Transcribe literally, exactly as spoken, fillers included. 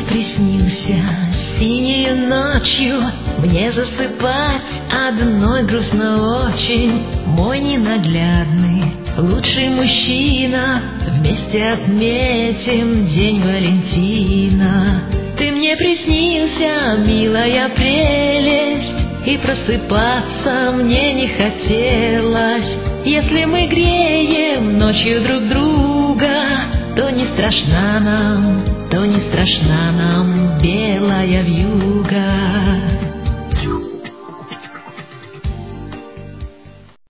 приснился синею ночью, мне засыпать одной грустно очень. Мой ненаглядный лучший мужчина, вместе отметим День Валентина. Ты мне приснился, милая прелесть, и просыпаться мне не хотелось. Если мы греем ночью друг друга, то не страшна нам, то не страшна нам белая вьюга.